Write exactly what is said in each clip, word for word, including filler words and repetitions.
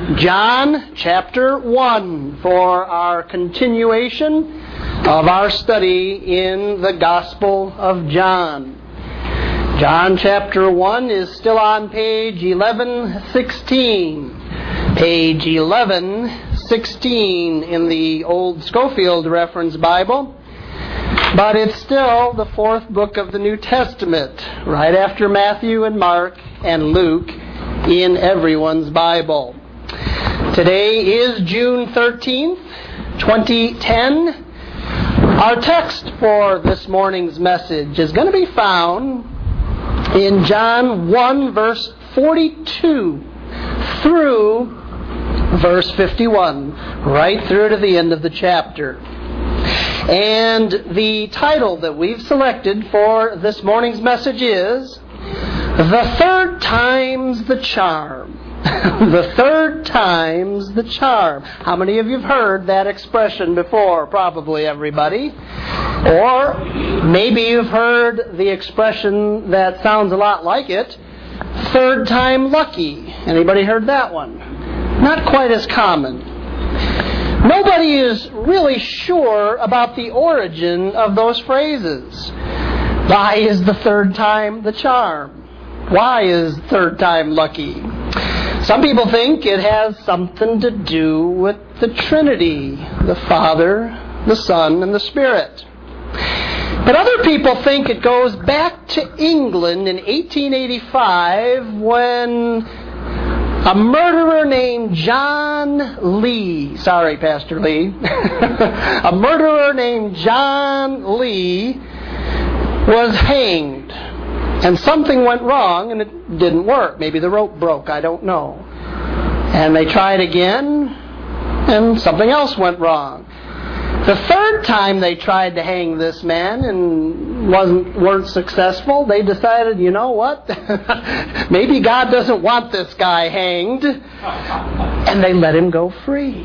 John chapter one for our continuation of our study in the Gospel of John. John chapter one is still on page eleven sixteen. Page eleven sixteen in the old Scofield Reference Bible. But it's still the fourth book of the New Testament, right after Matthew and Mark and Luke in everyone's Bible. Today is June thirteenth, twenty ten. Our text for this morning's message is going to be found in John one, verse forty-two through verse fifty-one, right through to the end of the chapter. And the title that we've selected for this morning's message is The Third Time's the Charm. The third time's the charm. How many of you have heard that expression before? Probably everybody. Or maybe you've heard the expression that sounds a lot like it, third time lucky. Anybody heard that one? Not quite as common. Nobody is really sure about the origin of those phrases. Why is the third time the charm? Why is third time lucky? Some people think it has something to do with the Trinity, the Father, the Son, and the Spirit. But other people think it goes back to England in eighteen eighty-five when a murderer named John Lee, sorry, Pastor Lee, a murderer named John Lee was hanged. And something went wrong and it didn't work. Maybe the rope broke, I don't know. And they tried again and something else went wrong. The third time they tried to hang this man and wasn't weren't successful, they decided, you know what? Maybe God doesn't want this guy hanged. And they let him go free.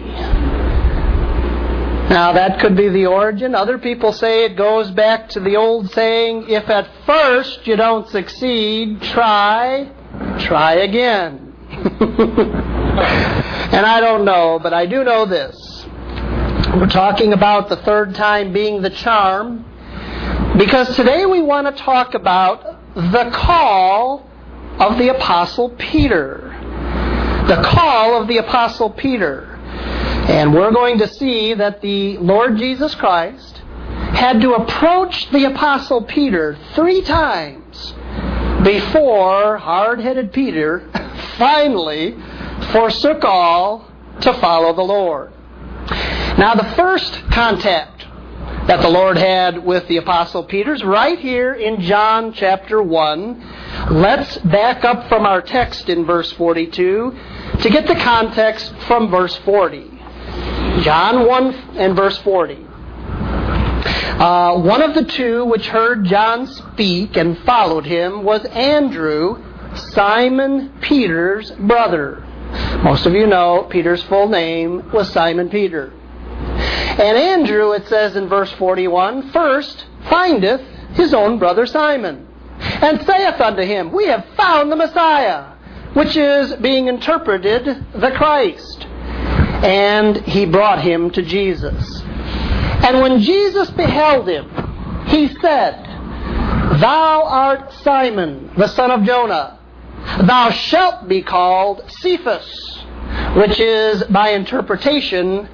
Now that could be the origin. Other people say it goes back to the old saying, if at first you don't succeed, try, try again. And I don't know, but I do know this. We're talking about the third time being the charm, because today we want to talk about the call of the Apostle Peter. The call of the Apostle Peter. And we're going to see that the Lord Jesus Christ had to approach the Apostle Peter three times before hard-headed Peter finally forsook all to follow the Lord. Now, the first contact that the Lord had with the Apostle Peter is right here in John chapter one. Let's back up from our text in verse forty-two to get the context from verse forty. John one and verse forty. Uh, one of the two which heard John speak and followed him was Andrew, Simon Peter's brother. Most of you know Peter's full name was Simon Peter. And Andrew, it says in verse forty-one, first findeth his own brother Simon, and saith unto him, We have found the Messiah, which is being interpreted the Christ. And he brought him to Jesus. And when Jesus beheld him, he said, Thou art Simon, the son of Jonah. Thou shalt be called Cephas, which is, by interpretation,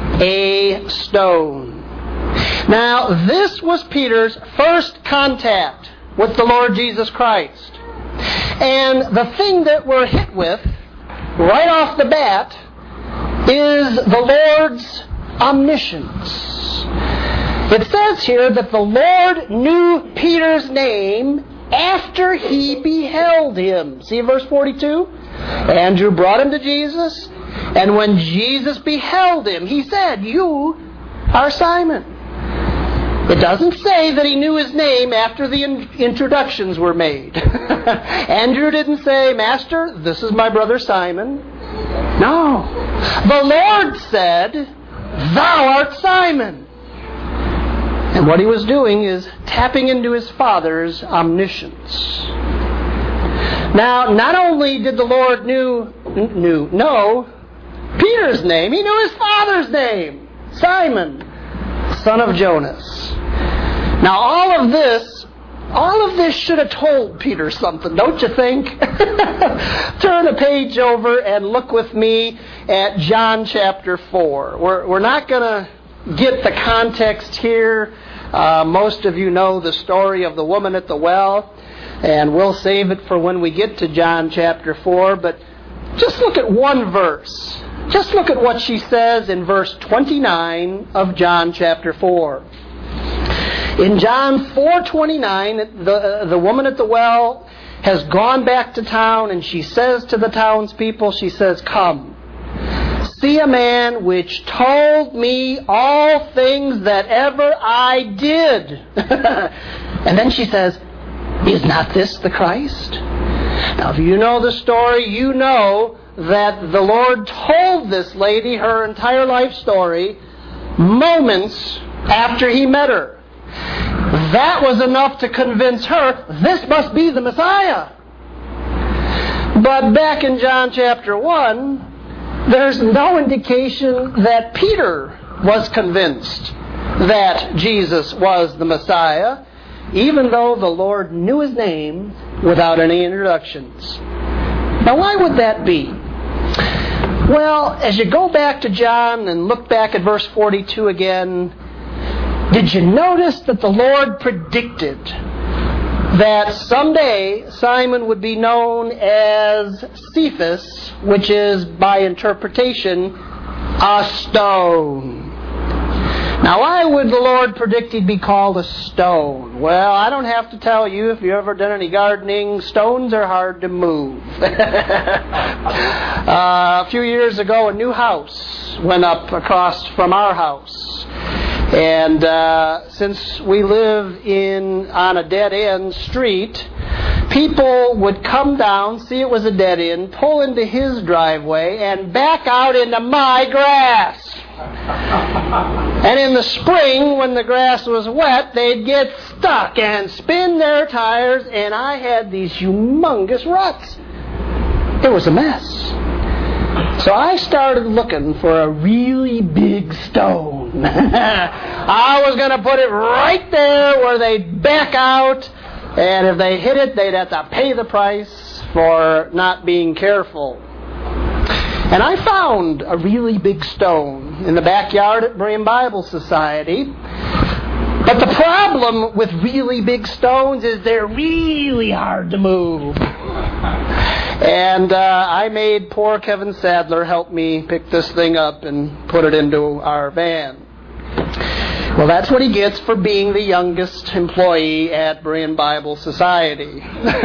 a stone. Now, this was Peter's first contact with the Lord Jesus Christ. And the thing that we're hit with, right off the bat, is the Lord's omniscience. It says here that the Lord knew Peter's name after he beheld him. See verse forty-two? Andrew brought him to Jesus, and when Jesus beheld him, he said, You are Simon. It doesn't say that he knew his name after the in- introductions were made. Andrew didn't say, Master, this is my brother Simon. No. The Lord said, Thou art Simon. And what he was doing is tapping into his Father's omniscience. Now, not only did the Lord knew, knew, know Peter's name. He knew his father's name. Simon, son of Jonas. Now all of this, all of this should have told Peter something, don't you think? Turn a page over and look with me at John chapter four. We're, we're not going to get the context here. Uh, most of you know the story of the woman at the well, and we'll save it for when we get to John chapter four, but just look at one verse. Just look at what she says in verse twenty-nine of John chapter four. In John four twenty-nine, the, uh, the woman at the well has gone back to town, and she says to the townspeople, she says, "Come, see a man which told me all things that ever I did." And then she says, "Is not this the Christ?" Now, if you know the story, you know that the Lord told this lady her entire life story moments after He met her. That was enough to convince her this must be the Messiah. But back in John chapter one, there's no indication that Peter was convinced that Jesus was the Messiah, even though the Lord knew His name without any introductions. Now, why would that be? Well, as you go back to John and look back at verse forty-two again, did you notice that the Lord predicted that someday Simon would be known as Cephas, which is, by interpretation, a stone? Now, why would the Lord predict he'd be called a stone? Well, I don't have to tell you, if you've ever done any gardening, stones are hard to move. uh, a few years ago, a new house went up across from our house. And uh, since we live in on a dead-end street, people would come down, see it was a dead end, pull into his driveway, and back out into my grass. And in the spring, when the grass was wet, they'd get stuck and spin their tires, and I had these humongous ruts. It was a mess. So I started looking for a really big stone. I was going to put it right there where they'd back out, and if they hit it, they'd have to pay the price for not being careful. And I found a really big stone in the backyard at Berean Bible Society. But the problem with really big stones is they're really hard to move. And uh, I made poor Kevin Sadler help me pick this thing up and put it into our van. Well, that's what he gets for being the youngest employee at Berean Bible Society.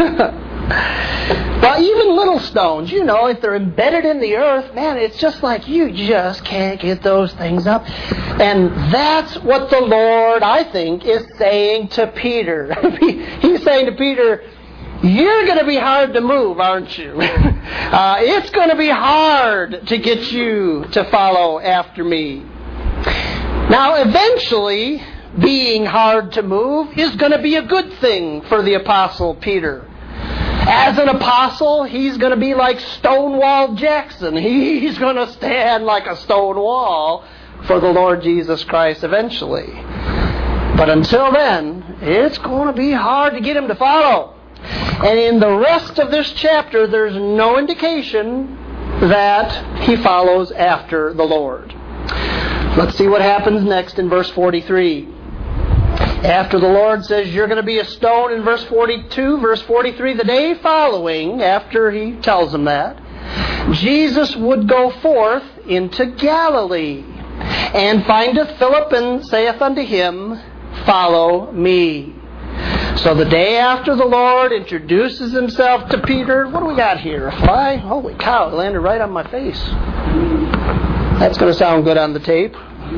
Well, even little stones, you know, if they're embedded in the earth, man, it's just like you just can't get those things up. And that's what the Lord, I think, is saying to Peter. He's saying to Peter, you're going to be hard to move, aren't you? uh, it's going to be hard to get you to follow after me. Now, eventually, being hard to move is going to be a good thing for the Apostle Peter. As an apostle, he's going to be like Stonewall Jackson. He's going to stand like a stone wall for the Lord Jesus Christ eventually. But until then, it's going to be hard to get him to follow. And in the rest of this chapter, there's no indication that he follows after the Lord. Let's see what happens next in verse forty-three. After the Lord says you're going to be a stone in verse forty-two, verse forty-three, the day following, after he tells them that, Jesus would go forth into Galilee, and findeth Philip, and saith unto him, Follow me. So the day after the Lord introduces himself to Peter, what do we got here? A fly? Holy cow, it landed right on my face. That's going to sound good on the tape.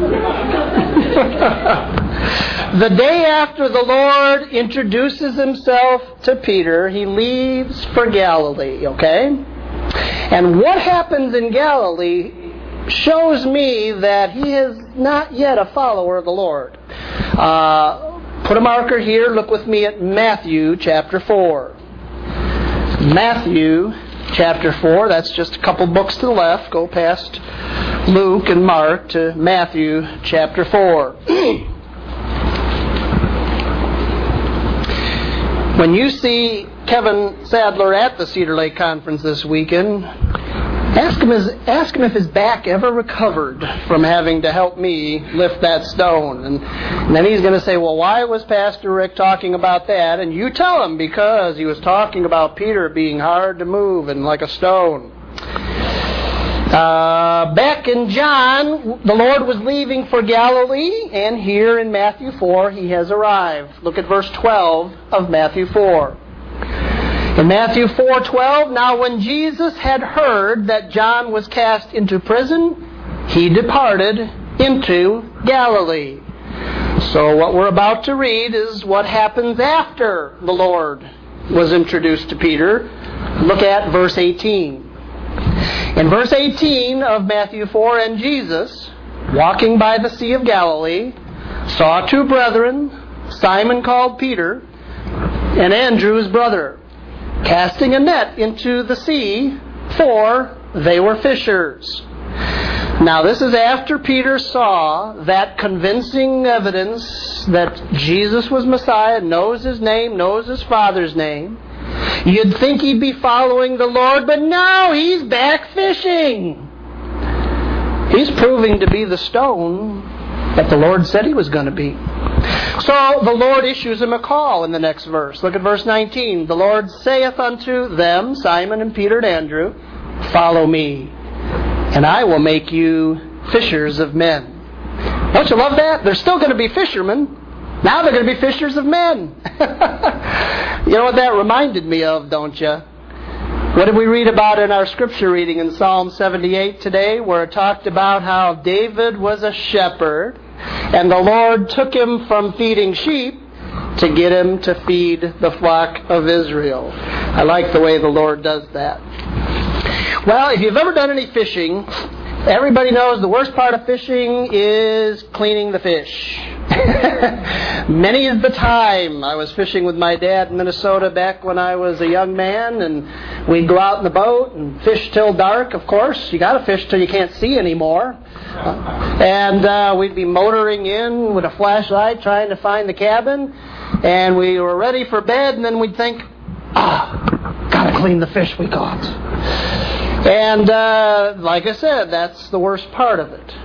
The day after the Lord introduces himself to Peter, he leaves for Galilee, okay? And what happens in Galilee shows me that he is not yet a follower of the Lord. Uh, put a marker here. Look with me at Matthew chapter four. Matthew chapter four. That's just a couple books to the left. Go past Luke and Mark to Matthew chapter four. When you see Kevin Sadler at the Cedar Lake Conference this weekend, ask him, his, ask him if his back ever recovered from having to help me lift that stone. And, and then he's going to say, well, why was Pastor Rick talking about that? And you tell him, because he was talking about Peter being hard to move and like a stone. Uh, back in John, the Lord was leaving for Galilee, and here in Matthew four, he has arrived. Look at verse twelve of Matthew four. In Matthew four twelve, now when Jesus had heard that John was cast into prison, he departed into Galilee. So what we're about to read is what happens after the Lord was introduced to Peter. Look at verse eighteen. In verse eighteen of Matthew four, and Jesus, walking by the Sea of Galilee, saw two brethren, Simon called Peter, and Andrew his brother, casting a net into the sea, for they were fishers. Now this is after Peter saw that convincing evidence that Jesus was Messiah, knows his name, knows his Father's name. You'd think he'd be following the Lord, but no, he's back fishing. He's proving to be the stone that the Lord said he was going to be. So the Lord issues him a call in the next verse. Look at verse nineteen. The Lord saith unto them, Simon and Peter and Andrew, follow me, and I will make you fishers of men. Don't you love that? They're still going to be fishermen. Now they're going to be fishers of men. You know what that reminded me of, don't you? What did we read about in our scripture reading in Psalm seventy-eight today, where it talked about how David was a shepherd, and the Lord took him from feeding sheep to get him to feed the flock of Israel. I like the way the Lord does that. Well, if you've ever done any fishing, everybody knows the worst part of fishing is cleaning the fish. Many is the time I was fishing with my dad in Minnesota back when I was a young man, and we'd go out in the boat and fish till dark, of course. You got to fish till you can't see anymore. Uh, and uh, we'd be motoring in with a flashlight trying to find the cabin, and we were ready for bed, and then we'd think, ah, got to clean the fish we caught. And uh, like I said, that's the worst part of it.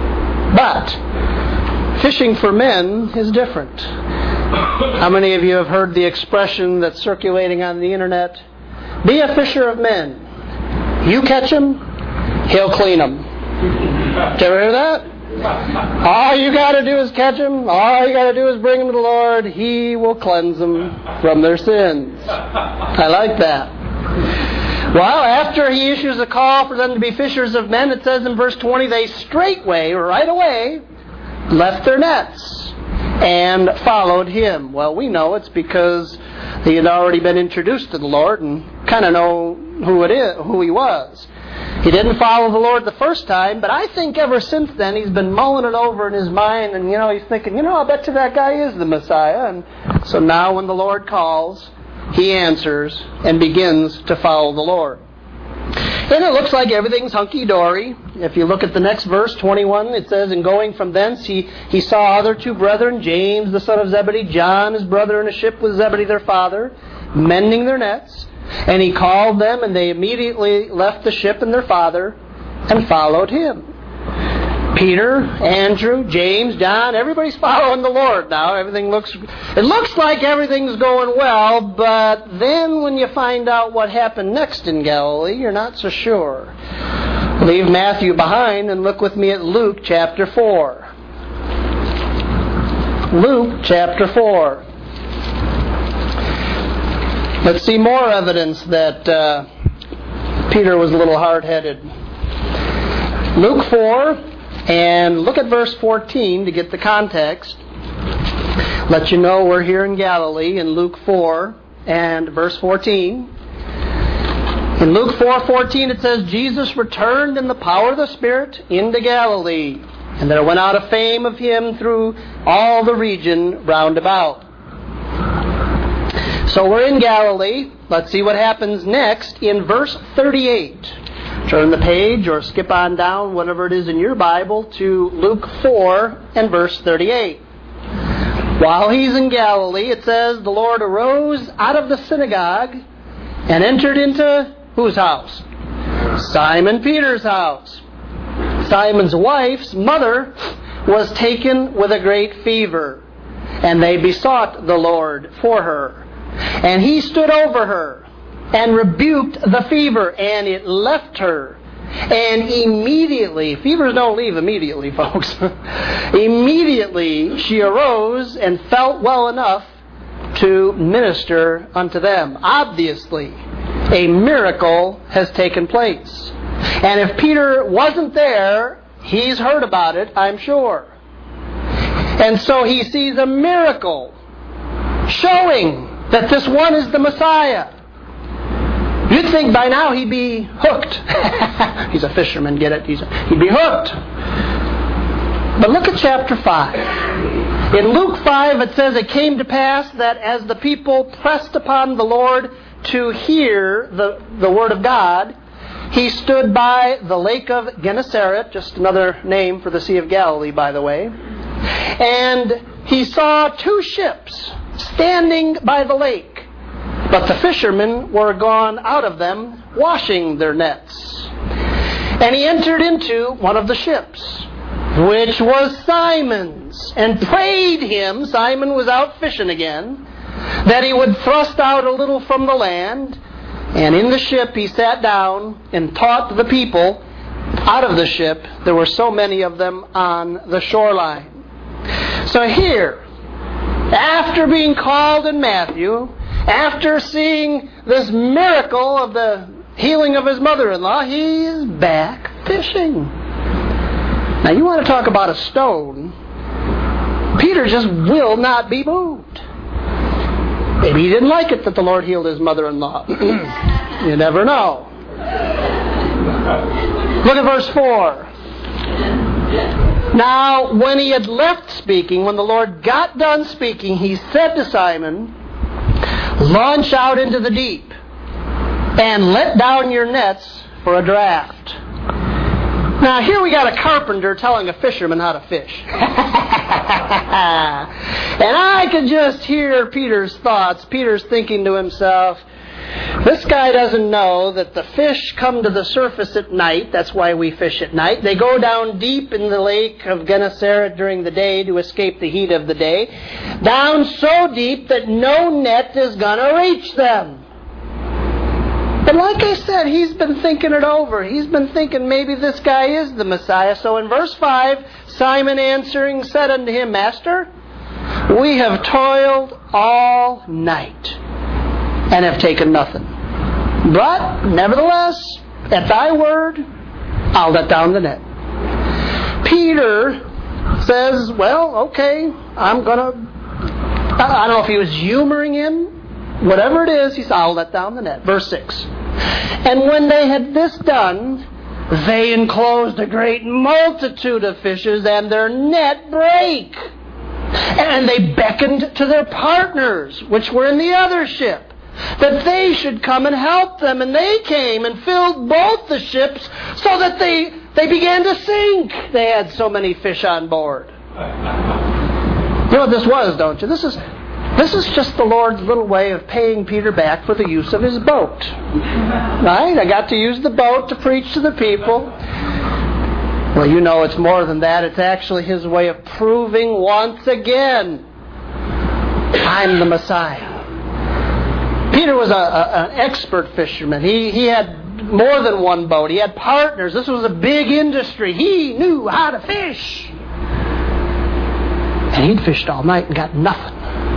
But fishing for men is different. How many of you have heard the expression that's circulating on the internet? Be a fisher of men. You catch him, he'll clean them. Did you ever hear that? All you got to do is catch them. All you got to do is bring them to the Lord. He will cleanse them from their sins. I like that. Well, after he issues a call for them to be fishers of men, it says in verse twenty, they straightway, right away, left their nets and followed him. Well, we know it's because he had already been introduced to the Lord and kind of know who it is, who he was. He didn't follow the Lord the first time, but I think ever since then he's been mulling it over in his mind, and you know he's thinking, you know, I bet you that guy is the Messiah. And so now when the Lord calls, he answers and begins to follow the Lord. And it looks like everything's hunky-dory. If you look at the next verse, twenty-one, it says, and going from thence he, he saw other two brethren, James the son of Zebedee, John his brother, in a ship with Zebedee their father, mending their nets. And he called them, and they immediately left the ship and their father and followed him. Peter, Andrew, James, John, everybody's following the Lord now. Everything looks, it looks like everything's going well, but then when you find out what happened next in Galilee, you're not so sure. Leave Matthew behind and look with me at Luke chapter four. Luke chapter four. Let's see more evidence that uh, Peter was a little hard-headed. Luke four, and look at verse fourteen to get the context. Let you know we're here in Galilee in Luke four and verse fourteen. In Luke four fourteen it says, Jesus returned in the power of the Spirit into Galilee, and there went out a fame of him through all the region round about. So we're in Galilee. Let's see what happens next in verse thirty-eight. Turn the page or skip on down, whatever it is in your Bible, to Luke four and verse thirty-eight. While he's in Galilee, it says, the Lord arose out of the synagogue and entered into whose house? Simon Peter's house. Simon's wife's mother was taken with a great fever, and they besought the Lord for her. And he stood over her and rebuked the fever, and it left her. And immediately, fevers don't leave immediately, folks. Immediately she arose and felt well enough to minister unto them. Obviously, a miracle has taken place. And if Peter wasn't there, he's heard about it, I'm sure. And so he sees a miracle showing that this one is the Messiah. You'd think by now he'd be hooked. He's a fisherman, get it? He's a, he'd be hooked. But look at chapter five. In Luke five it says, it came to pass that as the people pressed upon the Lord to hear the, the word of God, he stood by the lake of Gennesaret, just another name for the Sea of Galilee, by the way, and he saw two ships standing by the lake. But the fishermen were gone out of them, washing their nets. And he entered into one of the ships, which was Simon's, and prayed him, Simon was out fishing again, that he would thrust out a little from the land. And in the ship he sat down and taught the people out of the ship. There were so many of them on the shoreline. So here, after being called in Matthew, after seeing this miracle of the healing of his mother-in-law, he is back fishing. Now you want to talk about a stone. Peter just will not be moved. Maybe he didn't like it that the Lord healed his mother-in-law. You never know. Look at verse four. Now, when he had left speaking, when the Lord got done speaking, he said to Simon, launch out into the deep and let down your nets for a draught. Now, here we got a carpenter telling a fisherman how to fish. And I could just hear Peter's thoughts. Peter's thinking to himself, this guy doesn't know that the fish come to the surface at night. That's why we fish at night. They go down deep in the lake of Gennesaret during the day to escape the heat of the day. Down so deep that no net is going to reach them. But like I said, he's been thinking it over. He's been thinking maybe this guy is the Messiah. So in verse five, Simon answering said unto him, Master, we have toiled all night and have taken nothing. But, nevertheless, at thy word, I'll let down the net. Peter says, well, okay, I'm going to, I don't know if he was humoring him. Whatever it is, he said, I'll let down the net. Verse six. And when they had this done, they enclosed a great multitude of fishes, and their net brake. And they beckoned to their partners, which were in the other ship, that they should come and help them. And they came and filled both the ships so that they, they began to sink. They had so many fish on board. You know what this was, don't you? This is, this is just the Lord's little way of paying Peter back for the use of his boat. Right? I got to use the boat to preach to the people. Well, you know it's more than that. It's actually his way of proving once again, I'm the Messiah. Peter was a, a, an expert fisherman. He, he had more than one boat. He had partners. This was a big industry. He knew how to fish. And he'd fished all night and got nothing.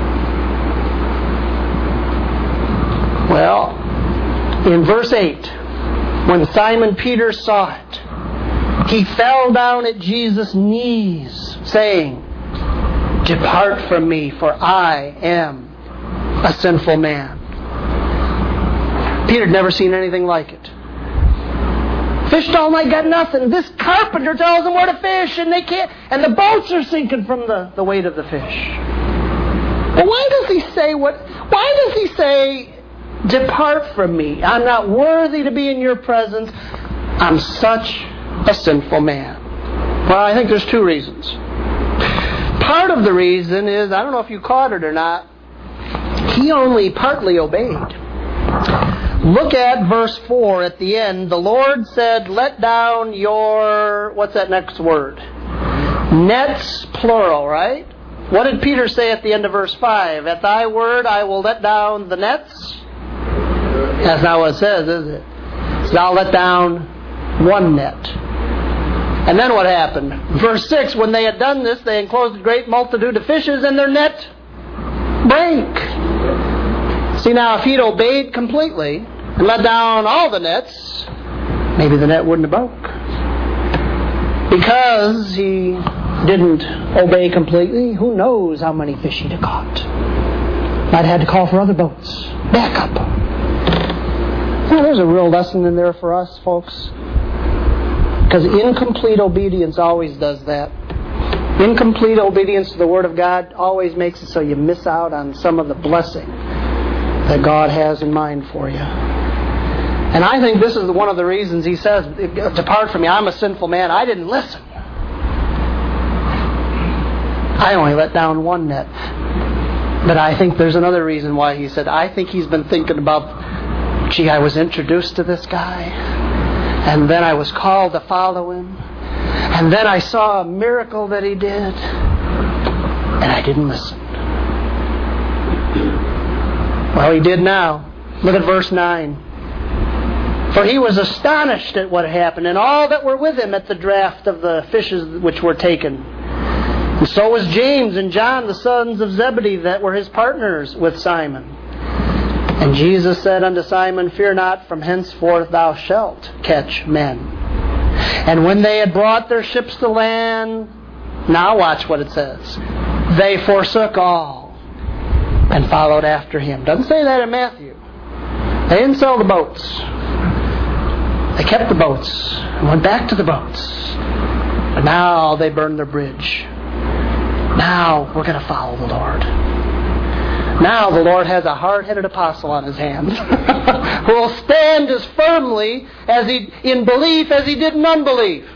Well, in verse eight, when Simon Peter saw it, he fell down at Jesus' knees, saying, Depart from me, for I am a sinful man. Peter had never seen anything like it. Fished all night, got nothing. This carpenter tells them where to fish, and they can't. And the boats are sinking from the, the weight of the fish. But why does he say what? Why does he say, depart from me? I'm not worthy to be in your presence. I'm such a sinful man. Well, I think there's two reasons. Part of the reason is, I don't know if you caught it or not, he only partly obeyed. Look at verse four at the end. The Lord said, let down your, what's that next word? Nets, plural, right? What did Peter say at the end of verse five? At thy word I will let down the nets? That's not what it says, is it? It says, I'll let down one net. And then what happened? Verse six, when they had done this, they enclosed a great multitude of fishes, and their net brake. See, now, if he'd obeyed completely and let down all the nets, maybe the net wouldn't have broke. Because he didn't obey completely, who knows how many fish he'd have caught. Might have had to call for other boats. Back up. Well, there's a real lesson in there for us, folks. Because incomplete obedience always does that. Incomplete obedience to the Word of God always makes it so you miss out on some of the blessing that God has in mind for you. And I think this is one of the reasons he says, depart from me, I'm a sinful man. I didn't listen. I only let down one net. But I think there's another reason why he said, I think he's been thinking about, gee, I was introduced to this guy. And then I was called to follow him. And then I saw a miracle that he did. And I didn't listen. Well, he did now. Look at verse nine. For he was astonished at what happened, and all that were with him at the draught of the fishes which were taken. And so was James and John, the sons of Zebedee, that were his partners with Simon. And Jesus said unto Simon, fear not, from henceforth thou shalt catch men. And when they had brought their ships to land, now watch what it says. They forsook all and followed after him. Doesn't say that in Matthew. They didn't sell the boats. They kept the boats and went back to the boats. But now they burned their bridge. Now we're going to follow the Lord. Now the Lord has a hard-headed apostle on his hands who will stand as firmly as he in belief as he did in unbelief.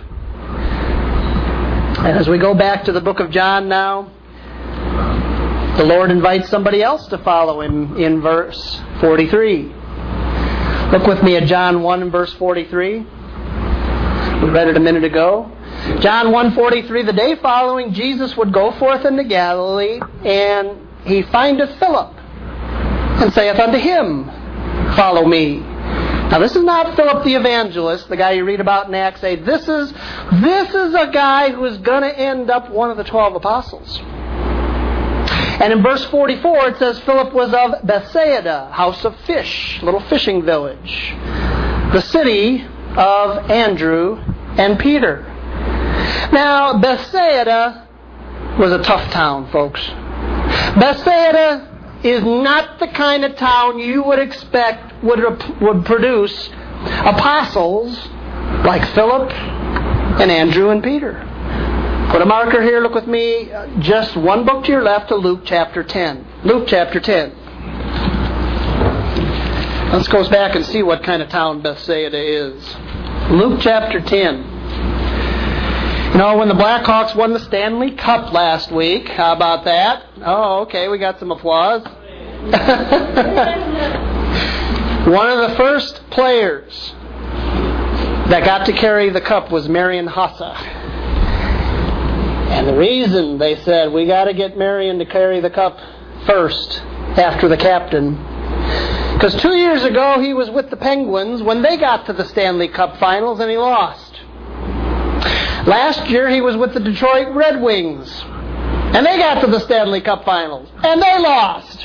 And as we go back to the book of John now, the Lord invites somebody else to follow him in verse forty-three. Look with me at John one and verse forty-three. We read it a minute ago. John one forty-three, the day following, Jesus would go forth into Galilee, and he findeth Philip, and saith unto him, follow me. Now this is not Philip the evangelist, the guy you read about in Acts eight. This is, this is a guy who is going to end up one of the twelve apostles. And in verse forty-four it says Philip was of Bethsaida, house of fish, little fishing village, the city of Andrew and Peter. Now Bethsaida was a tough town, folks. Bethsaida is not the kind of town you would expect would, would produce apostles like Philip and Andrew and Peter. Put a marker here, look with me, just one book to your left to Luke chapter ten. Luke chapter ten. Let's go back and see what kind of town Bethsaida is. Luke chapter ten. You know, when the Blackhawks won the Stanley Cup last week, how about that? Oh, okay, we got some applause. One of the first players that got to carry the cup was Marian Hossa. And the reason they said, we got to get Marian to carry the cup first after the captain, because two years ago he was with the Penguins when they got to the Stanley Cup Finals and he lost. Last year he was with the Detroit Red Wings and they got to the Stanley Cup Finals and they lost.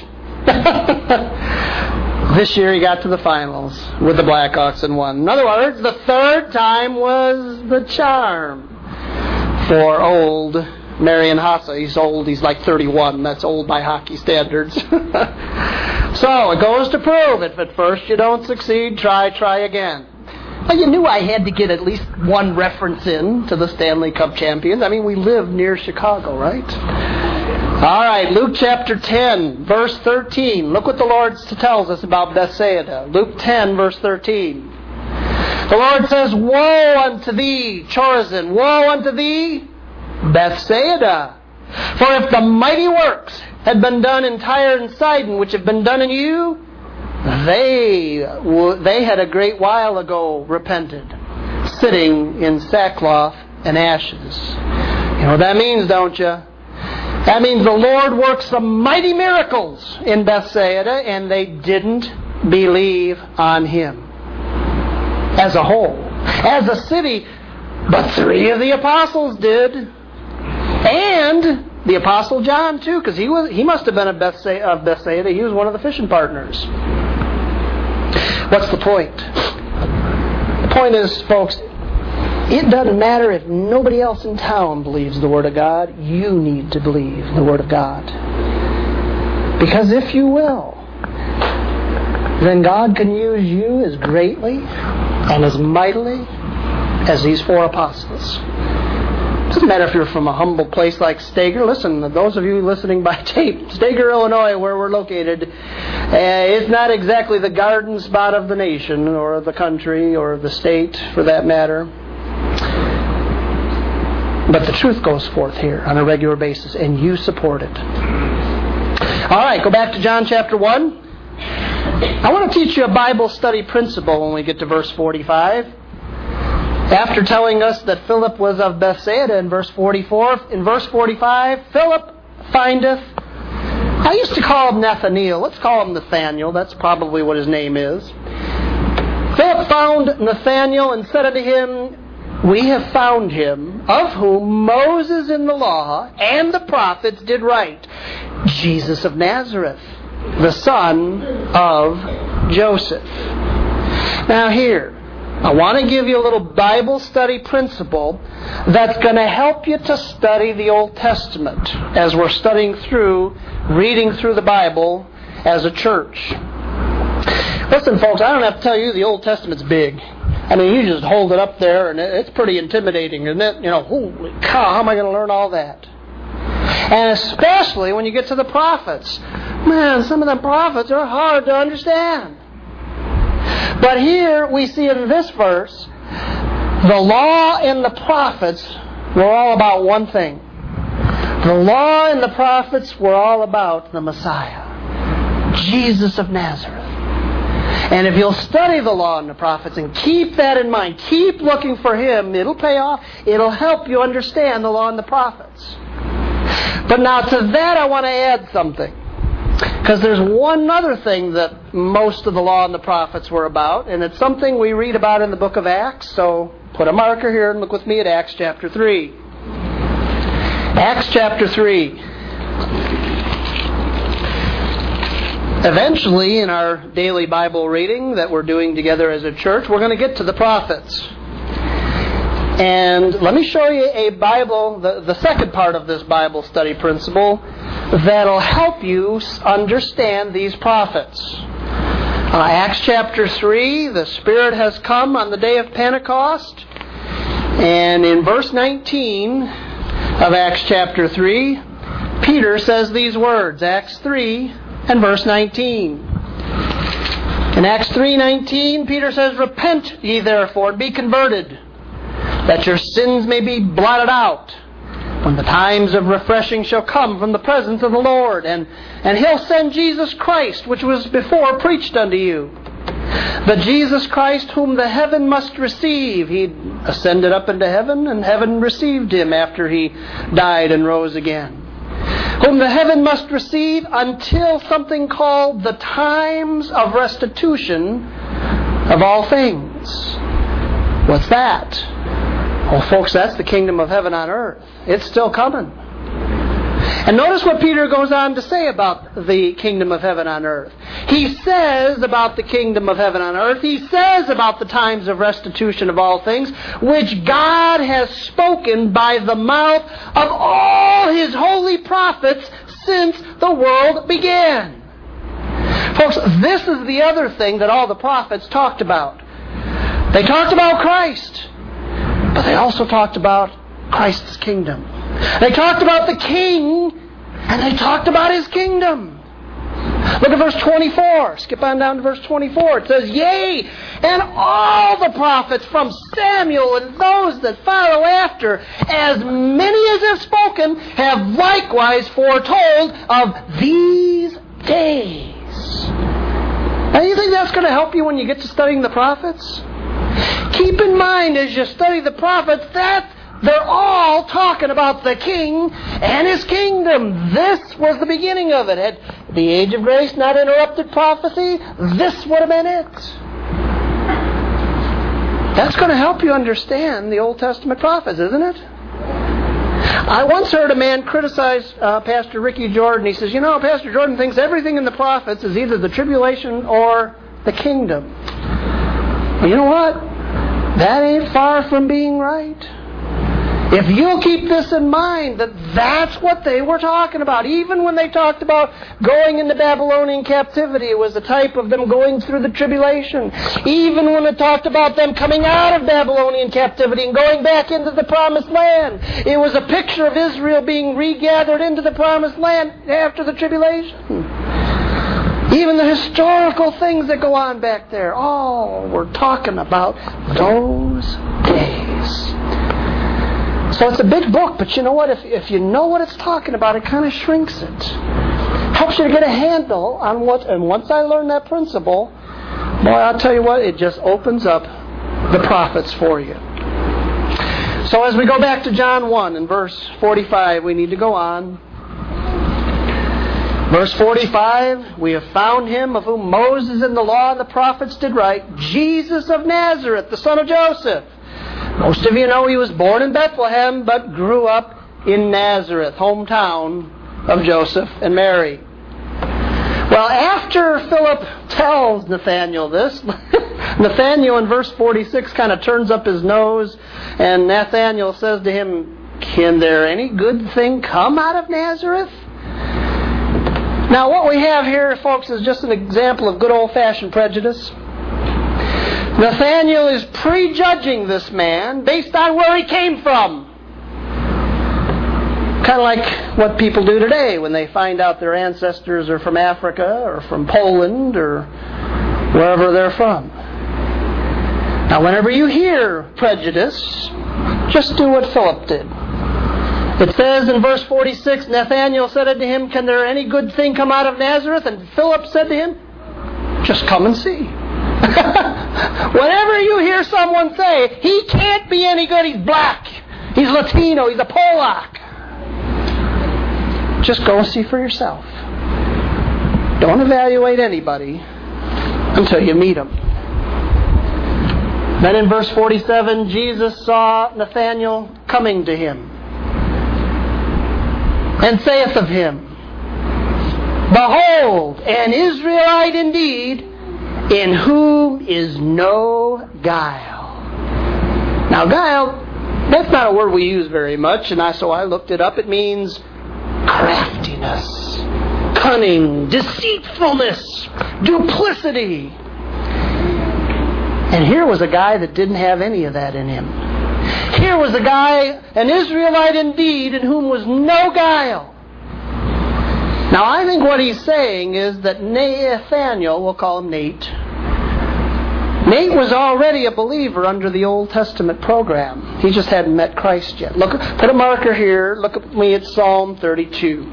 This year he got to the finals with the Blackhawks and won. In other words, the third time was the charm for old Marian Hossa. He's old, he's like thirty-one. That's old by hockey standards. So it goes to prove, if at first you don't succeed, try, try again. Well, you knew I had to get at least one reference in to the Stanley Cup champions. I mean, we live near Chicago, right? All right, Luke chapter ten, verse thirteen. Look what the Lord tells us about Bethsaida. Luke ten, verse thirteen. The Lord says, "Woe unto thee, Chorazin! Woe unto thee, Bethsaida! For if the mighty works had been done in Tyre and Sidon, which have been done in you, they they had a great while ago repented, sitting in sackcloth and ashes." You know what that means, don't you? That means the Lord worked some mighty miracles in Bethsaida, and they didn't believe on Him. As a whole, as a city, but three of the apostles did. And the Apostle John, too, because he was he must have been of Bethsaida, of Bethsaida. He was one of the fishing partners. What's the point? The point is, folks, it doesn't matter if nobody else in town believes the Word of God. You need to believe the Word of God. Because if you will, then God can use you as greatly and as mightily as these four apostles. It doesn't matter if you're from a humble place like Stager. Listen, those of you listening by tape, Stager, Illinois, where we're located, uh, it's not exactly the garden spot of the nation or the country or the state, for that matter. But the truth goes forth here on a regular basis, and you support it. All right, go back to John chapter one. I want to teach you a Bible study principle when we get to verse forty-five. After telling us that Philip was of Bethsaida in verse forty-four, in verse forty-five, Philip findeth, I used to call him Nathaniel. Let's call him Nathaniel. That's probably what his name is. Philip found Nathanael and said unto him, "We have found him, of whom Moses in the law and the prophets did write, Jesus of Nazareth, the son of Joseph." Now here, I want to give you a little Bible study principle that's going to help you to study the Old Testament as we're studying through, reading through the Bible as a church. Listen, folks, I don't have to tell you the Old Testament's big. I mean, you just hold it up there and it's pretty intimidating, isn't it? You know, holy cow, how am I going to learn all that? And especially when you get to the prophets. Man, some of the prophets are hard to understand. But here we see in this verse, the law and the prophets were all about one thing. The law and the prophets were all about the Messiah, Jesus of Nazareth. And if you'll study the law and the prophets and keep that in mind, keep looking for Him, it'll pay off. It'll help you understand the law and the prophets. But now to that I want to add something. Because there's one other thing that most of the law and the prophets were about, and it's something we read about in the book of Acts. So put a marker here and look with me at Acts chapter three. Acts chapter three. Eventually, in our daily Bible reading that we're doing together as a church, we're going to get to the prophets. And let me show you a Bible, the, the second part of this Bible study principle, that'll help you understand these prophets. Uh, Acts chapter three, the Spirit has come on the day of Pentecost. And in verse nineteen of Acts chapter three, Peter says these words, Acts three and verse nineteen. In Acts three nineteen, Peter says, "Repent ye therefore, and be converted, that your sins may be blotted out, when the times of refreshing shall come from the presence of the Lord, and, and He'll send Jesus Christ, which was before preached unto you. The Jesus Christ whom the heaven must receive." He ascended up into heaven, and heaven received Him after He died and rose again. "Whom the heaven must receive until something called the times of restitution of all things." What's that? Well, folks, that's the kingdom of heaven on earth. It's still coming. And notice what Peter goes on to say about the kingdom of heaven on earth. He says about the kingdom of heaven on earth, he says about the times of restitution of all things, which God has spoken by the mouth of all His holy prophets since the world began. Folks, this is the other thing that all the prophets talked about. They talked about Christ, but they also talked about Christ's kingdom. They talked about the king, And they talked about His kingdom. Look at verse twenty-four. Skip on down to verse twenty-four. It says, yea, and all the prophets from Samuel and those that follow after, as many as have spoken, have likewise foretold of these days. Now, you think that's going to help you when you get to studying the prophets? Keep in mind as you study the prophets that they're all talking about the King and His kingdom. This was the beginning of it. Had the age of grace not interrupted prophecy, this would have been it. That's going to help you understand the Old Testament prophets, isn't it? I once heard a man criticize uh, Pastor Ricky Jordan. He says, you know, Pastor Jordan thinks everything in the prophets is either the tribulation or the kingdom. Well, you know what? That ain't far from being right. If you'll keep this in mind, that that's what they were talking about. Even when they talked about going into Babylonian captivity, it was a type of them going through the tribulation. Even when it talked about them coming out of Babylonian captivity and going back into the promised land, it was a picture of Israel being regathered into the promised land after the tribulation. Even the historical things that go on back there, all we're talking about those days. So it's a big book, but you know what? If, if you know what it's talking about, it kind of shrinks it. Helps you to get a handle on what, and once I learned that principle, boy, I'll tell you what, it just opens up the prophets for you. So as we go back to John one and verse forty-five, we need to go on. Verse forty-five, we have found Him of whom Moses and the law and the prophets did write, Jesus of Nazareth, the son of Joseph. Most of you know He was born in Bethlehem, but grew up in Nazareth, hometown of Joseph and Mary. Well, after Philip tells Nathanael this, Nathanael in verse forty-six kind of turns up his nose, and Nathanael says to him, can there any good thing come out of Nazareth? Now, what we have here, folks, is just an example of good old-fashioned prejudice. Nathanael is prejudging this man based on where he came from. Kind of like what people do today when they find out their ancestors are from Africa or from Poland or wherever they're from. Now, whenever you hear prejudice, just do what Philip did. It says in verse forty-six, Nathanael said unto him, can there any good thing come out of Nazareth? And Philip said to him, just come and see. Whenever you hear someone say, he can't be any good, he's black, he's Latino, he's a Polak, just go and see for yourself. Don't evaluate anybody until you meet them. Then in verse forty-seven, Jesus saw Nathanael coming to him, and saith of him, behold, an Israelite indeed, in whom is no guile. Now, guile, that's not a word we use very much, and I, so I looked it up. It means craftiness, cunning, deceitfulness, duplicity. And here was a guy that didn't have any of that in him. Here was a guy, an Israelite indeed, in whom was no guile. Now, I think what he's saying is that Nathanael, we'll call him Nate, Nate was already a believer under the Old Testament program. He just hadn't met Christ yet. Look, put a marker here. Look at me at Psalm thirty-two.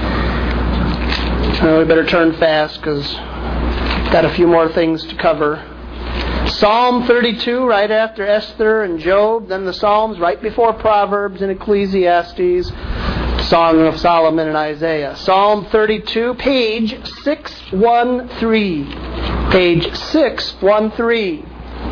Oh, we better turn fast because got a few more things to cover. Psalm thirty-two, right after Esther and Job, then the Psalms, right before Proverbs and Ecclesiastes, Song of Solomon and Isaiah. Psalm thirty-two, page six one three. Page six one three.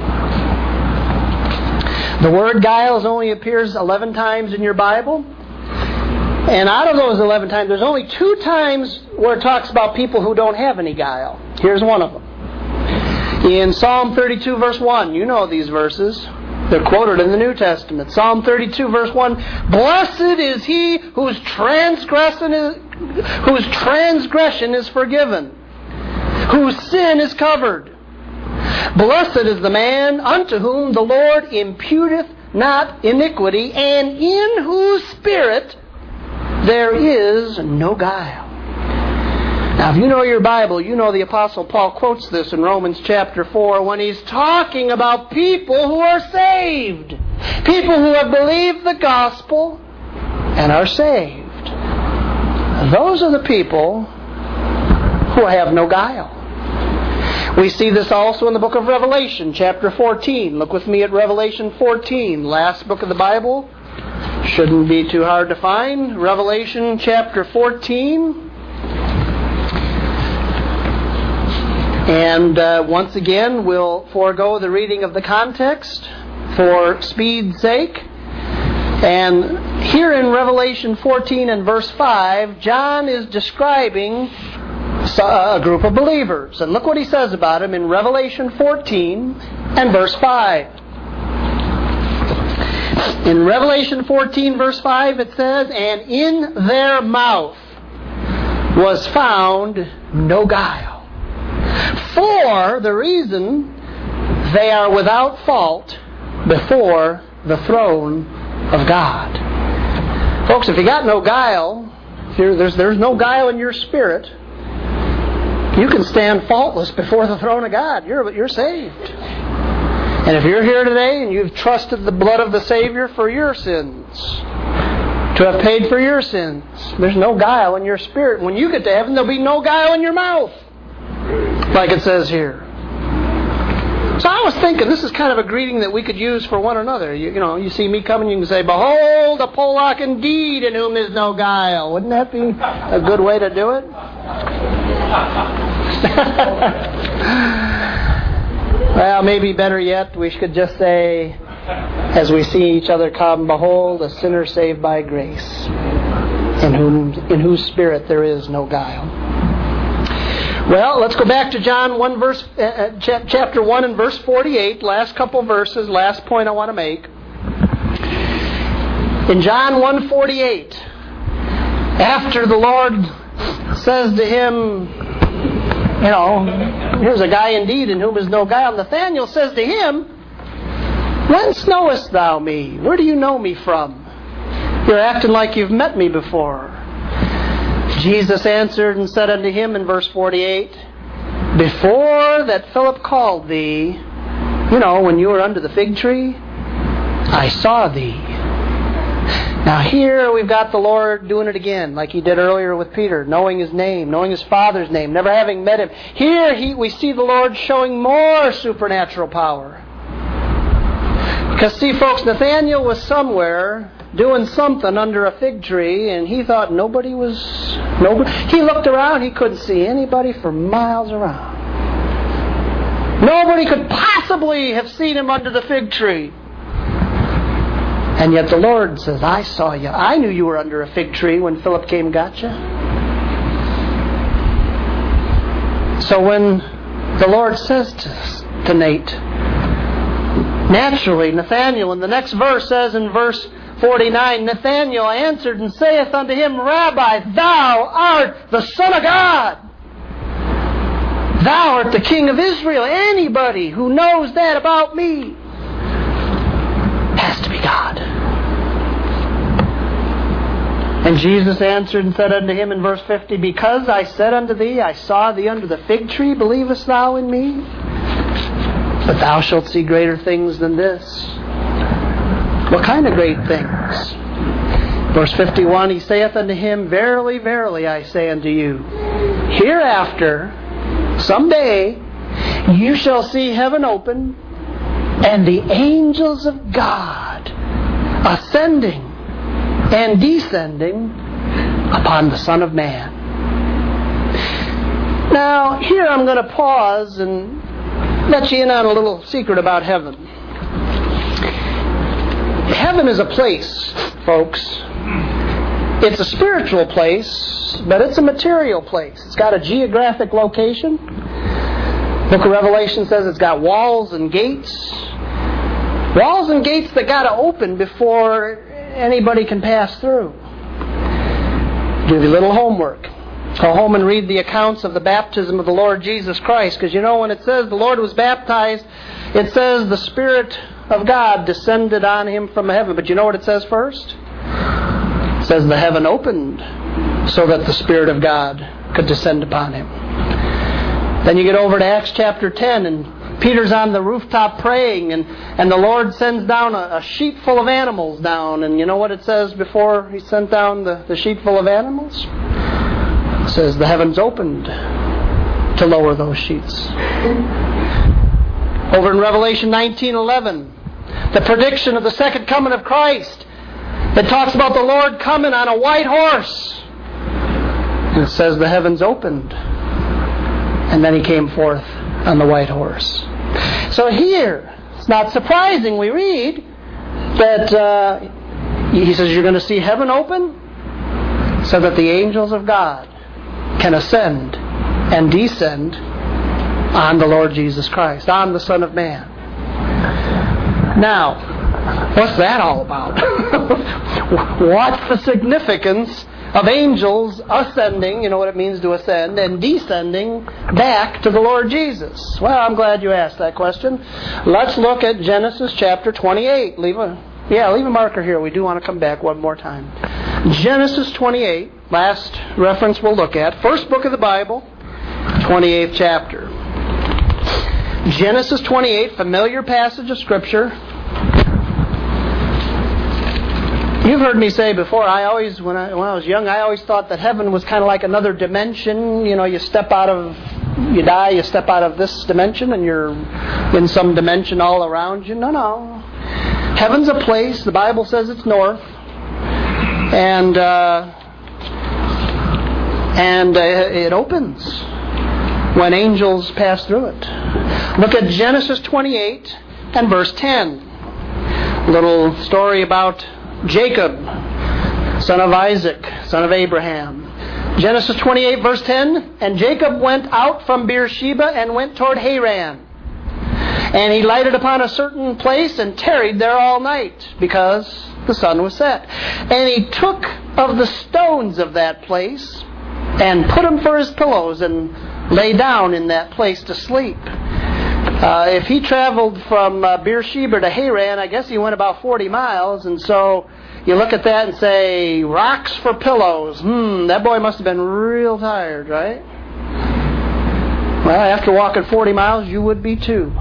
The word guile only appears eleven times in your Bible. And out of those eleven times, there's only two times where it talks about people who don't have any guile. Here's one of them. In Psalm thirty-two, verse one, you know these verses. They're quoted in the New Testament. Psalm thirty-two, verse one, blessed is he whose transgression is, whose transgression is forgiven, whose sin is covered. Blessed is the man unto whom the Lord imputeth not iniquity, and in whose spirit there is no guile. Now, if you know your Bible, you know the Apostle Paul quotes this in Romans chapter four when he's talking about people who are saved. People who have believed the gospel and are saved. Those are the people who have no guile. We see this also in the book of Revelation, chapter fourteen. Look with me at Revelation fourteen, last book of the Bible. Shouldn't be too hard to find. Revelation chapter fourteen. And uh, once again, we'll forego the reading of the context for speed's sake. And here in Revelation fourteen and verse five, John is describing a group of believers. And look what he says about them in Revelation fourteen and verse five. In Revelation fourteen verse five it says, "And in their mouth was found no guile. For the reason they are without fault before the throne of God." Folks, if you got no guile, if there's, there's no guile in your spirit, you can stand faultless before the throne of God. You're, you're saved. And if you're here today and you've trusted the blood of the Savior for your sins, to have paid for your sins, there's no guile in your spirit. When you get to heaven, there'll be no guile in your mouth, like it says here. So I was thinking, this is kind of a greeting that we could use for one another. You, you know, you see me coming, you can say, "Behold, a Pollock indeed, in whom is no guile." Wouldn't that be a good way to do it? Well, maybe better yet, we could just say, as we see each other come, "Behold, a sinner saved by grace, in whom, in whose spirit there is no guile." Well, let's go back to John one verse, uh, ch- chapter one and verse forty-eight. Last couple verses, last point I want to make. In John one forty-eight, after the Lord says to him, you know, "Here's a guy indeed in whom is no guile," Nathanael says to him, "Whence knowest thou me? Where do you know me from? You're acting like you've met me before." Jesus answered and said unto him in verse forty-eight, "Before that Philip called thee," you know, when you were under the fig tree, "I saw thee." Now here we've got the Lord doing it again, like He did earlier with Peter, knowing His name, knowing His Father's name, never having met Him. Here he, we see the Lord showing more supernatural power. Because see, folks, Nathanael was somewhere doing something under a fig tree, and he thought nobody was... Nobody. He looked around, he couldn't see anybody for miles around. Nobody could possibly have seen him under the fig tree. And yet the Lord says, "I saw you. I knew you were under a fig tree when Philip came and got you." So when the Lord says to, to Nate, naturally, Nathanael, in the next verse says in verse forty-nine, "Nathanael answered and saith unto him, Rabbi, thou art the Son of God. Thou art the King of Israel." Anybody who knows that about me has to be God. And Jesus answered and said unto him in verse fifty, "Because I said unto thee, I saw thee under the fig tree, believest thou in me? But thou shalt see greater things than this." What kind of great things? Verse fifty-one, He saith unto him, "Verily, verily, I say unto you, hereafter, someday, you shall see heaven open, and the angels of God ascending and descending upon the Son of Man." Now, here I'm going to pause and let you in on a little secret about heaven. Heaven is a place, folks. It's a spiritual place, but it's a material place. It's got a geographic location. Book of Revelation says it's got walls and gates. Walls and gates that got to open before anybody can pass through. Give you a little homework. Go home and read the accounts of the baptism of the Lord Jesus Christ, because you know when it says the Lord was baptized, it says the Spirit of God descended on Him from heaven. But you know what it says first? It says the heaven opened so that the Spirit of God could descend upon him. Then you get over to Acts chapter ten, and Peter's on the rooftop praying, and, and the Lord sends down a, a sheet full of animals down. And you know what it says before He sent down the, the sheet full of animals? It says the heavens opened to lower those sheets. Over in Revelation nineteen eleven, the prediction of the second coming of Christ, that talks about the Lord coming on a white horse. And it says the heavens opened, and then He came forth on the white horse. So here, it's not surprising we read that uh, He says you're going to see heaven open so that the angels of God can ascend and descend on the Lord Jesus Christ, on the Son of Man. Now, what's that all about? What's the significance of angels ascending, you know what it means to ascend, and descending back to the Lord Jesus? Well, I'm glad you asked that question. Let's look at Genesis chapter twenty-eight. Leave a, yeah, leave a marker here. We do want to come back one more time. Genesis twenty-eight, last reference we'll look at. First book of the Bible, twenty-eighth chapter. Genesis twenty-eight, familiar passage of Scripture. You've heard me say before, I always, when I when I was young, I always thought that heaven was kind of like another dimension. You know, you step out of, you die, you step out of this dimension, and you're in some dimension all around you. No, no. Heaven's a place. The Bible says it's north, and uh, and uh, it opens when angels pass through it. Look at Genesis twenty-eight and verse ten. A little story about Jacob, son of Isaac, son of Abraham. Genesis twenty-eight, verse ten. And Jacob went out from Beersheba and went toward Haran. And he lighted upon a certain place and tarried there all night, because the sun was set. And he took of the stones of that place and put them for his pillows and lay down in that place to sleep. Uh, if he traveled from uh, Beersheba to Haran, I guess he went about forty miles, and so you look at that and say, rocks for pillows. Hmm, that boy must have been real tired, right? Well, after walking forty miles, you would be too.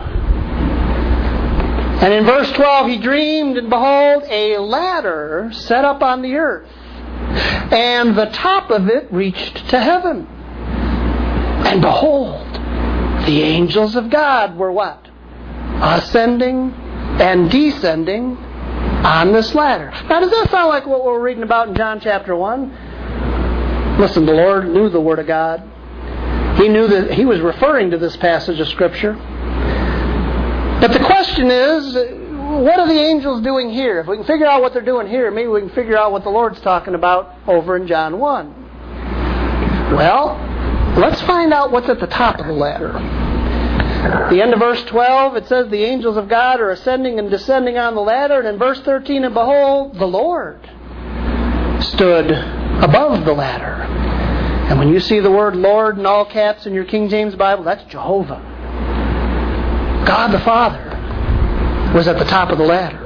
And in verse twelve, he dreamed, and behold, a ladder set up on the earth, and the top of it reached to heaven. And behold, the angels of God were what? Ascending and descending on this ladder. Now, does that sound like what we're reading about in John chapter one? Listen, the Lord knew the Word of God. He knew that He was referring to this passage of Scripture. But the question is, what are the angels doing here? If we can figure out what they're doing here, maybe we can figure out what the Lord's talking about over in John one. Well, let's find out what's at the top of the ladder. The end of verse twelve, it says the angels of God are ascending and descending on the ladder. And in verse thirteen, and behold, the Lord stood above the ladder. And when you see the word Lord in all caps in your King James Bible, that's Jehovah. God the Father was at the top of the ladder.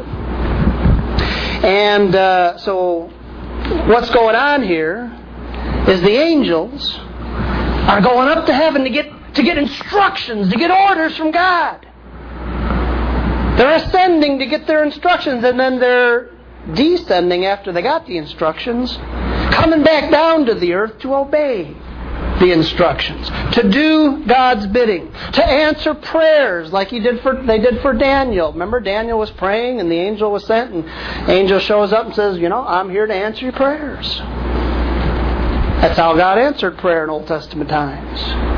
And uh, so what's going on here is the angels are going up to heaven to get to get instructions, to get orders from God. They're ascending to get their instructions, and then they're descending after they got the instructions, coming back down to the earth to obey the instructions, to do God's bidding, to answer prayers like he did for they did for Daniel. Remember, Daniel was praying, and the angel was sent, and the angel shows up and says, you know, I'm here to answer your prayers. That's how God answered prayer in Old Testament times.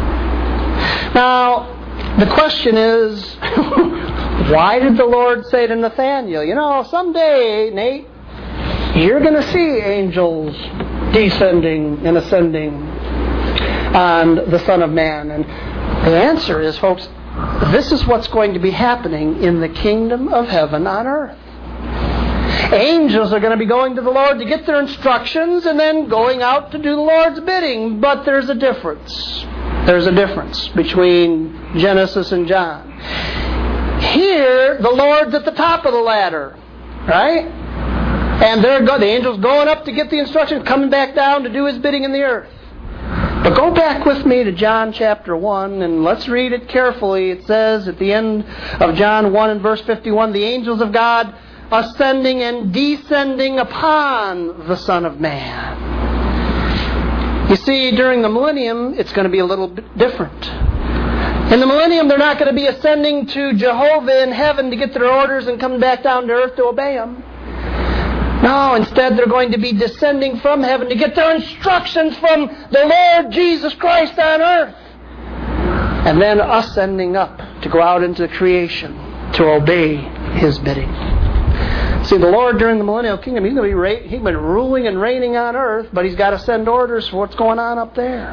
Now, the question is, why did the Lord say to Nathanael, you know, someday, Nate, you're going to see angels descending and ascending on the Son of Man? And the answer is, folks, this is what's going to be happening in the kingdom of heaven on earth. Angels are going to be going to the Lord to get their instructions and then going out to do the Lord's bidding. But there's a difference. There's a difference between Genesis and John. Here, the Lord's at the top of the ladder, right? And they're go- the angel's going up to get the instructions, coming back down to do his bidding in the earth. But go back with me to John chapter one, and let's read it carefully. It says at the end of John one and verse fifty-one, the angels of God ascending and descending upon the Son of Man. You see, during the millennium, it's going to be a little bit different. In the millennium, they're not going to be ascending to Jehovah in heaven to get their orders and coming back down to earth to obey Him. No, instead they're going to be descending from heaven to get their instructions from the Lord Jesus Christ on earth. And then ascending up to go out into creation to obey His bidding. See, the Lord during the millennial kingdom, He's going to be ra- He's been ruling and reigning on earth, but He's got to send orders for what's going on up there.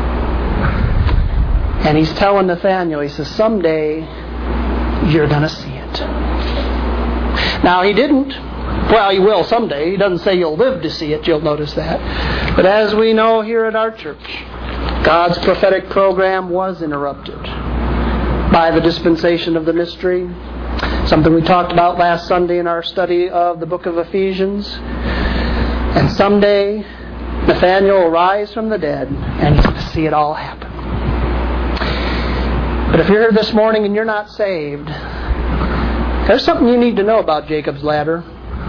And He's telling Nathanael, He says, someday you're going to see it. Now, He didn't. Well, He will someday. He doesn't say you'll live to see it. You'll notice that. But as we know here at our church, God's prophetic program was interrupted by the dispensation of the mystery. Something we talked about last Sunday in our study of the book of Ephesians. And someday, Nathanael will rise from the dead and he's going to see it all happen. But if you're here this morning and you're not saved, there's something you need to know about Jacob's ladder.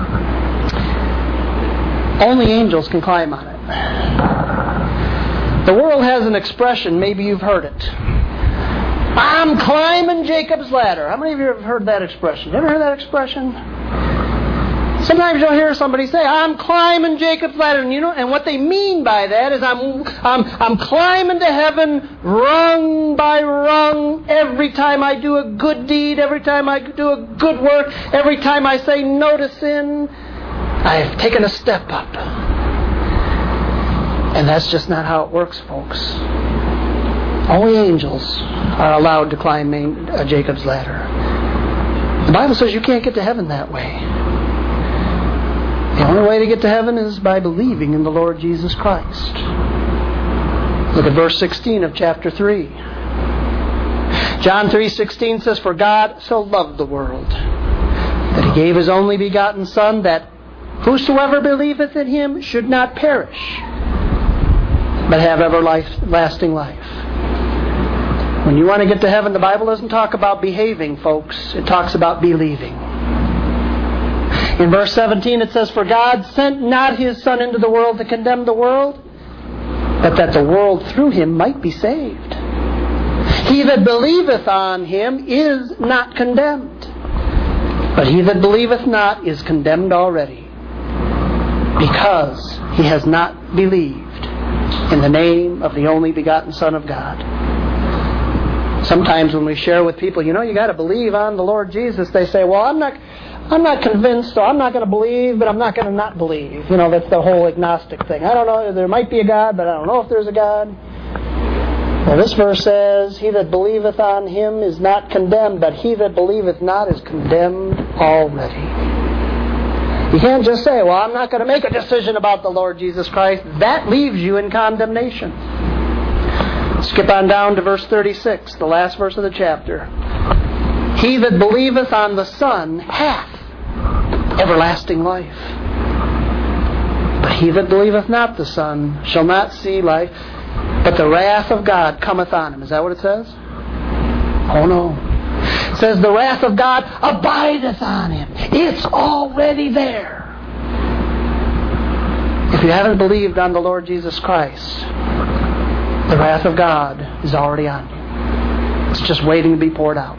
Only angels can climb on it. The world has an expression, maybe you've heard it. I'm climbing Jacob's ladder. How many of you have heard that expression? You ever heard that expression? Sometimes you'll hear somebody say, I'm climbing Jacob's ladder. And you know, and what they mean by that is I'm I'm I'm climbing to heaven rung by rung every time I do a good deed, every time I do a good work, every time I say no to sin, I've taken a step up. And that's just not how it works, folks. Only angels are allowed to climb Jacob's ladder. The Bible says you can't get to heaven that way. The only way to get to heaven is by believing in the Lord Jesus Christ. Look at verse sixteen of chapter three. John three sixteen says, for God so loved the world that He gave His only begotten Son, that whosoever believeth in Him should not perish, but have everlasting life. When you want to get to heaven, the Bible doesn't talk about behaving, folks. It talks about believing. In verse seventeen it says, for God sent not His Son into the world to condemn the world, but that the world through Him might be saved. He that believeth on Him is not condemned, but he that believeth not is condemned already, because he has not believed in the name of the only begotten Son of God. Sometimes when we share with people, you know, you got to believe on the Lord Jesus, they say, well, I'm not I'm not convinced, so I'm not going to believe, but I'm not going to not believe. You know, that's the whole agnostic thing. I don't know, there might be a God, but I don't know if there's a God. Well, this verse says, he that believeth on Him is not condemned, but he that believeth not is condemned already. You can't just say, well, I'm not going to make a decision about the Lord Jesus Christ. That leaves you in condemnation. Skip on down to verse thirty-six, the last verse of the chapter. He that believeth on the Son hath everlasting life. But he that believeth not the Son shall not see life, but the wrath of God cometh on him. Is that what it says? Oh no. It says the wrath of God abideth on him. It's already there. If you haven't believed on the Lord Jesus Christ, the wrath of God is already on you. It's just waiting to be poured out.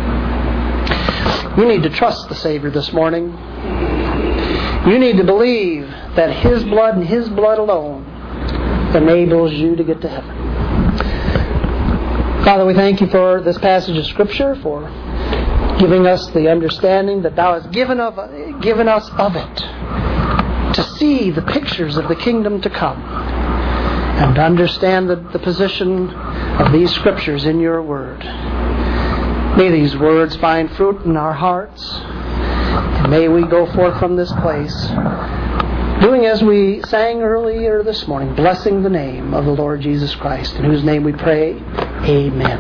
You need to trust the Savior this morning. You need to believe that His blood and His blood alone enables you to get to heaven. Father, we thank You for this passage of Scripture, for giving us the understanding that Thou hast given, of, given us of it, to see the pictures of the kingdom to come, and to understand the, the position of these Scriptures in Your Word. May these words find fruit in our hearts, and may we go forth from this place doing as we sang earlier this morning, blessing the name of the Lord Jesus Christ, in whose name we pray, amen.